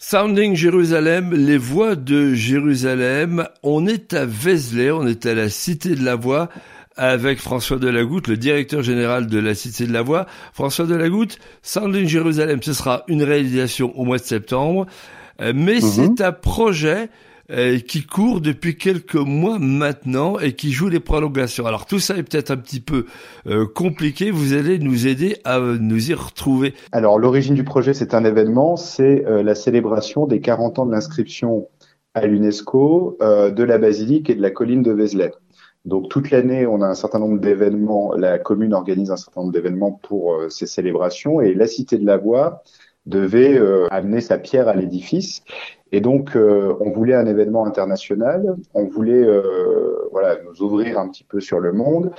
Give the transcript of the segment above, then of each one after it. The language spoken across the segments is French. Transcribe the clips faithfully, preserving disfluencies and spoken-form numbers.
Sounding Jérusalem, les voix de Jérusalem. On est à Vézelay, on est à la Cité de la Voix avec François Delagoutte, le directeur général de la Cité de la Voix. François Delagoutte, Sounding Jérusalem, ce sera une réalisation au mois de septembre, mais mm-hmm. c'est un projet euh, qui court depuis quelques mois maintenant et qui joue les prolongations. Alors tout ça est peut-être un petit peu euh, compliqué, vous allez nous aider à euh, nous y retrouver. Alors l'origine du projet, c'est un événement, c'est euh, la célébration des quarante ans de l'inscription à l'UNESCO euh, de la basilique et de la colline de Vézelay. Donc toute l'année, on a un certain nombre d'événements, la commune organise un certain nombre d'événements pour euh, ces célébrations et la Cité de la Voix devait euh, amener sa pierre à l'édifice. Et donc, euh, on voulait un événement international, on voulait euh, voilà nous ouvrir un petit peu sur le monde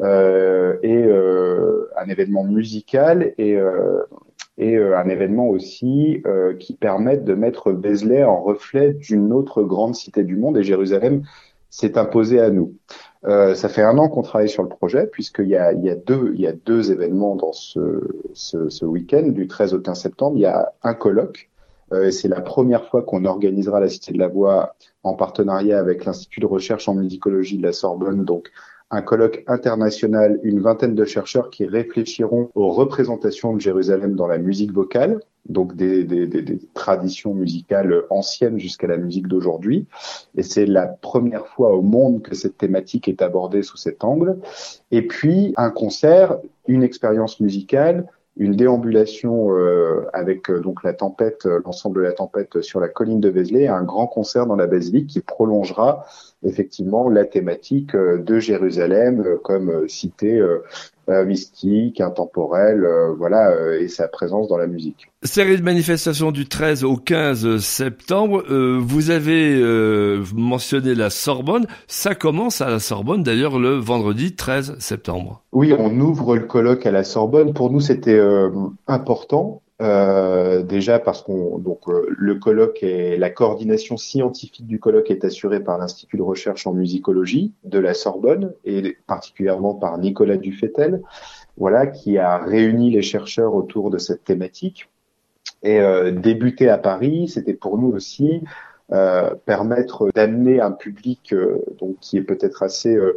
euh, et euh, un événement musical et euh, et euh, un événement aussi euh, qui permette de mettre Vézelay en reflet d'une autre grande cité du monde. Et Jérusalem s'est imposée à nous. Euh, ça fait un an qu'on travaille sur le projet, puisqu'il y a, il y a deux, il y a deux événements dans ce, ce, ce week-end, du treize au quinze septembre. Il y a un colloque. Euh, c'est la première fois qu'on organisera la Cité de la Voix en partenariat avec l'Institut de recherche en musicologie de la Sorbonne. Donc, un colloque international, une vingtaine de chercheurs qui réfléchiront aux représentations de Jérusalem dans la musique vocale, donc des, des, des, des traditions musicales anciennes jusqu'à la musique d'aujourd'hui. Et c'est la première fois au monde que cette thématique est abordée sous cet angle. Et puis, un concert, une expérience musicale, une déambulation euh, avec euh, donc la tempête, euh, l'ensemble de la tempête sur la colline de Vézelay, un grand concert dans la basilique qui prolongera effectivement la thématique euh, de Jérusalem euh, comme euh, cité euh, euh, mystique, intemporelle, euh, voilà, euh, et sa présence dans la musique. Série de manifestations du treize au quinze septembre. Euh, vous avez euh, mentionné la Sorbonne. Ça commence à la Sorbonne, d'ailleurs, le vendredi treize septembre. Oui, on ouvre le colloque à la Sorbonne. Pour nous, c'était euh, important. Euh, déjà parce qu'on donc euh, le colloque et la coordination scientifique du colloque est assurée par l'Institut de recherche en musicologie de la Sorbonne et particulièrement par Nicolas Dufetel, voilà, qui a réuni les chercheurs autour de cette thématique. Et euh, débuter à Paris, c'était pour nous aussi euh, permettre d'amener un public euh, donc qui est peut-être assez euh,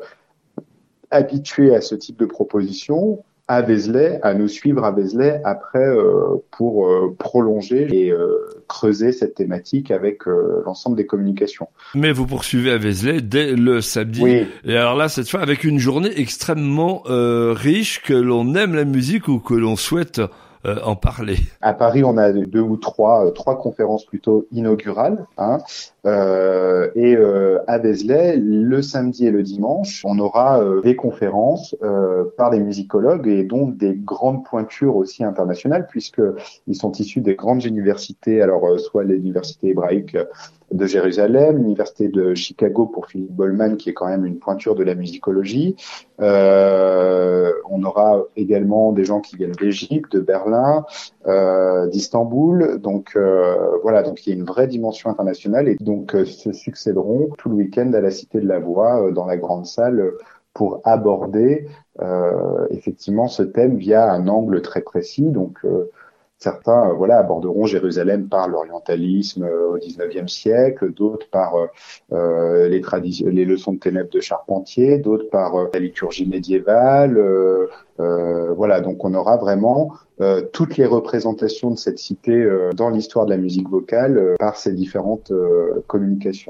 habitué à ce type de proposition à Vézelay, à nous suivre à Vézelay après euh, pour euh, prolonger et euh, creuser cette thématique avec euh, l'ensemble des communications. Mais vous poursuivez à Vézelay dès le samedi. Oui. Et alors là, cette fois, avec une journée extrêmement euh, riche, que l'on aime la musique ou que l'on souhaite euh, en parler. À Paris, on a deux ou trois, euh, trois conférences plutôt inaugurales, hein. Euh, et euh, à Vézelay, le samedi et le dimanche, on aura euh, des conférences euh, par des musicologues et donc des grandes pointures aussi internationales, puisque ils sont issus des grandes universités, alors euh, soit l'université hébraïque de Jérusalem, l'université de Chicago pour Philippe Bollman, qui est quand même une pointure de la musicologie. Euh, on aura également des gens qui viennent d'Égypte, de Berlin, euh, d'Istanbul. Donc euh, voilà, donc il y a une vraie dimension internationale et donc euh, se succéderont tout le week-end à la Cité de la Voix euh, dans la grande salle euh, pour aborder euh, effectivement ce thème via un angle très précis. Donc euh, certains, euh, voilà, aborderont Jérusalem par l'orientalisme euh, au dix-neuvième siècle, d'autres par euh, les, traditions, les leçons de ténèbres de Charpentier, d'autres par euh, la liturgie médiévale. Euh, euh, voilà, donc on aura vraiment euh, toutes les représentations de cette cité euh, dans l'histoire de la musique vocale euh, par ces différentes euh, communications.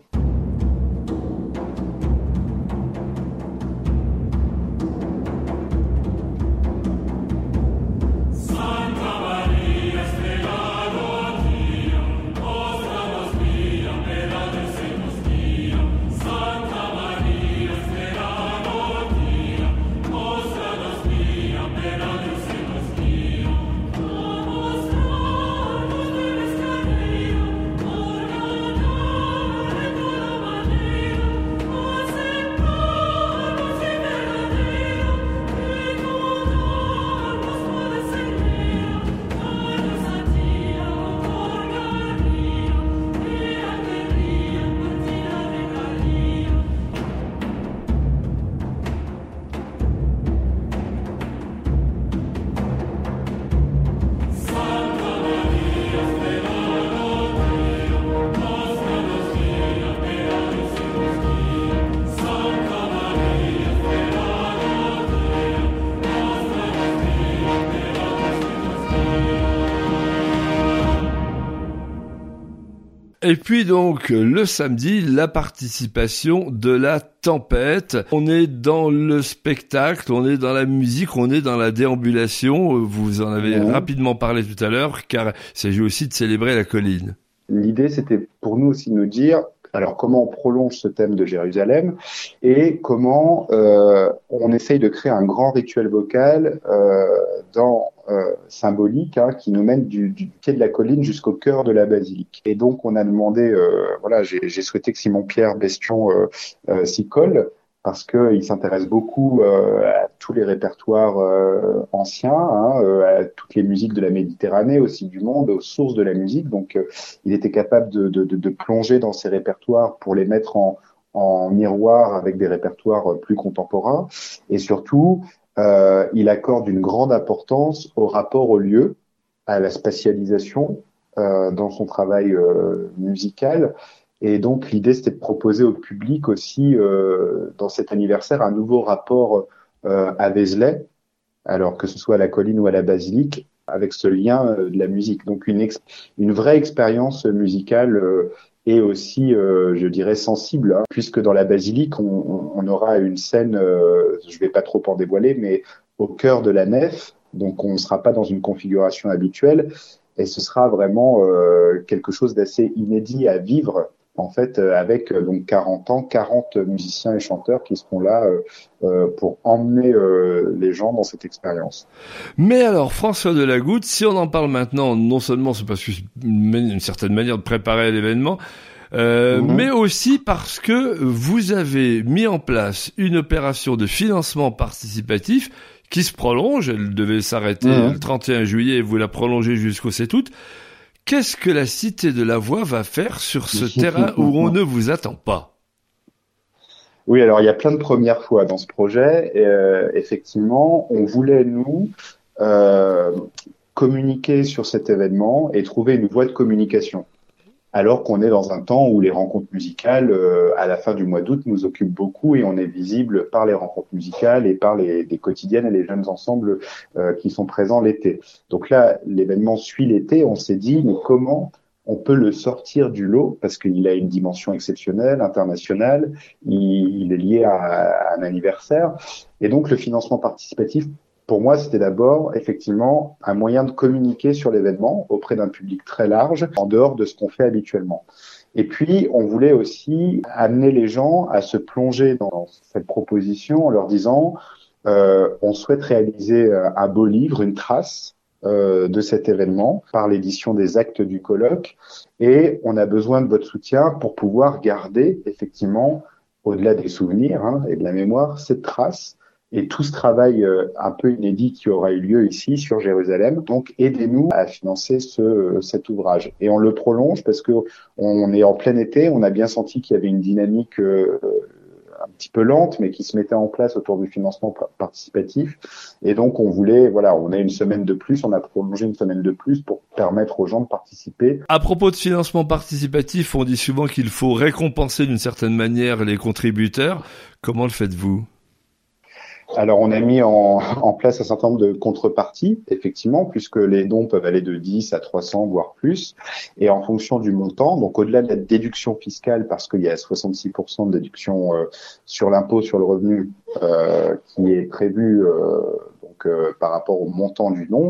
Et puis donc, le samedi, la participation de la Tempête. On est dans le spectacle, on est dans la musique, on est dans la déambulation. Vous en avez mmh. rapidement parlé tout à l'heure, car il s'agit aussi de célébrer la colline. L'idée, c'était pour nous aussi de nous dire, alors comment on prolonge ce thème de Jérusalem et comment euh, on essaye de créer un grand rituel vocal euh, dans euh, symbolique hein, qui nous mène du, du pied de la colline jusqu'au cœur de la basilique. Et donc on a demandé, euh, voilà, j'ai, j'ai souhaité que Simon-Pierre Bestion euh, euh, s'y colle, parce qu'il s'intéresse beaucoup euh, à tous les répertoires euh, anciens, hein, euh, à toutes les musiques de la Méditerranée, aussi du monde, aux sources de la musique. Donc, euh, il était capable de, de, de plonger dans ces répertoires pour les mettre en, en miroir avec des répertoires plus contemporains. Et surtout, euh, il accorde une grande importance au rapport au lieu, à la spatialisation euh, dans son travail euh, musical. Et donc, l'idée, c'était de proposer au public aussi, euh, dans cet anniversaire, un nouveau rapport euh, à Vézelay, alors que ce soit à la colline ou à la basilique, avec ce lien euh, de la musique. Donc, une, ex- une vraie expérience musicale euh, et aussi, euh, je dirais, sensible, hein, puisque dans la basilique, on, on aura une scène, euh, je vais pas trop en dévoiler, mais au cœur de la nef, donc on ne sera pas dans une configuration habituelle, et ce sera vraiment euh, quelque chose d'assez inédit à vivre, en fait, euh, avec euh, donc quarante ans, quarante musiciens et chanteurs qui seront là euh, euh, pour emmener euh, les gens dans cette expérience. Mais alors, François de la Goutte, si on en parle maintenant, non seulement c'est parce que c'est une, une certaine manière de préparer l'événement, euh, mmh. mais aussi parce que vous avez mis en place une opération de financement participatif qui se prolonge. Elle devait s'arrêter mmh. le trente et un juillet et vous la prolongez jusqu'au sept août. Qu'est-ce que la Cité de la Voix va faire sur ce terrain où on ne vous attend pas? Oui, alors il y a plein de premières fois dans ce projet. Et, euh, effectivement, on voulait, nous, euh, communiquer sur cet événement et trouver une voie de communication. Alors qu'on est dans un temps où les rencontres musicales, euh, à la fin du mois d'août, nous occupent beaucoup et on est visible par les rencontres musicales et par les, les quotidiennes et les jeunes ensembles euh, qui sont présents l'été. Donc là, l'événement suit l'été. On s'est dit, mais comment on peut le sortir du lot parce qu'il a une dimension exceptionnelle, internationale. Il, il est lié à, à un anniversaire. Et donc, le financement participatif, pour moi, c'était d'abord, effectivement, un moyen de communiquer sur l'événement auprès d'un public très large, en dehors de ce qu'on fait habituellement. Et puis, on voulait aussi amener les gens à se plonger dans cette proposition en leur disant, euh, on souhaite réaliser un beau livre, une trace euh, de cet événement par l'édition des actes du colloque. Et on a besoin de votre soutien pour pouvoir garder, effectivement, au-delà des souvenirs hein, et de la mémoire, cette trace et tout ce travail euh, un peu inédit qui aura eu lieu ici sur Jérusalem. Donc, aidez-nous à financer ce, cet ouvrage. Et on le prolonge parce que on est en plein été. On a bien senti qu'il y avait une dynamique euh, un petit peu lente, mais qui se mettait en place autour du financement participatif. Et donc, on voulait, voilà, on a une semaine de plus. On a prolongé une semaine de plus pour permettre aux gens de participer. À propos de financement participatif, on dit souvent qu'il faut récompenser d'une certaine manière les contributeurs. Comment le faites-vous ? Alors, on a mis en, en place un certain nombre de contreparties, effectivement, puisque les dons peuvent aller de dix à trois cents, voire plus. Et en fonction du montant, donc au-delà de la déduction fiscale, parce qu'il y a soixante-six pour cent de déduction euh, sur l'impôt sur le revenu euh, qui est prévu euh, donc euh, par rapport au montant du don,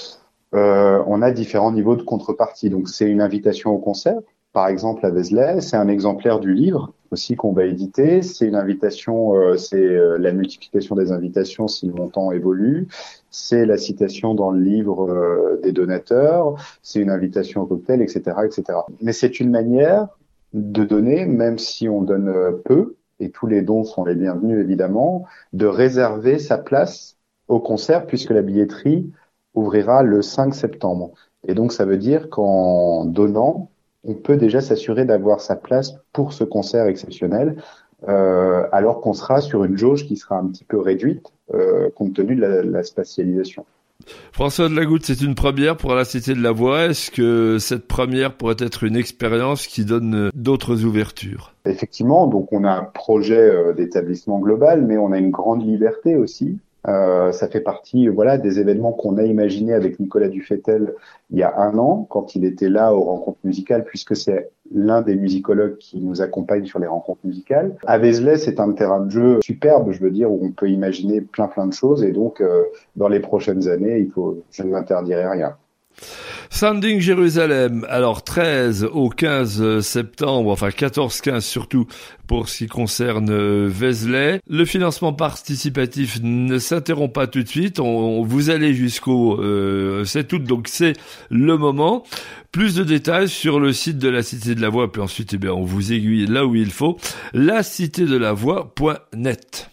euh, on a différents niveaux de contrepartie. Donc, c'est une invitation au concert, par exemple à Vézelay, c'est un exemplaire du livre aussi qu'on va éditer, c'est une invitation, euh, c'est euh, la multiplication des invitations si le montant évolue, c'est la citation dans le livre euh, des donateurs, c'est une invitation au cocktail, et cetera, et cetera. Mais c'est une manière de donner, même si on donne peu, et tous les dons sont les bienvenus évidemment, de réserver sa place au concert puisque la billetterie ouvrira le cinq septembre. Et donc ça veut dire qu'en donnant, on peut déjà s'assurer d'avoir sa place pour ce concert exceptionnel, euh, alors qu'on sera sur une jauge qui sera un petit peu réduite, euh, compte tenu de la, la spatialisation. François de la Goutte, c'est une première pour la Cité de la Voix. Est-ce que cette première pourrait être une expérience qui donne d'autres ouvertures ? Effectivement, donc on a un projet euh, d'établissement global, mais on a une grande liberté aussi Euh, ça fait partie, voilà, des événements qu'on a imaginés avec Nicolas Dufetel il y a un an, quand il était là aux rencontres musicales, puisque c'est l'un des musicologues qui nous accompagne sur les rencontres musicales. À Vézelay, c'est un terrain de jeu superbe, je veux dire, où on peut imaginer plein plein de choses, et donc euh, dans les prochaines années, il faut, je ne m'interdirai rien. Sounding Jérusalem, alors treize au quinze septembre, enfin quatorze quinze surtout pour ce qui concerne Vézelay. Le financement participatif ne s'interrompt pas tout de suite, on, on vous allez jusqu'au euh, sept août, donc c'est le moment. Plus de détails sur le site de la Cité de la Voix, puis ensuite eh bien, on vous aiguille là où il faut, la cité de la voix point net.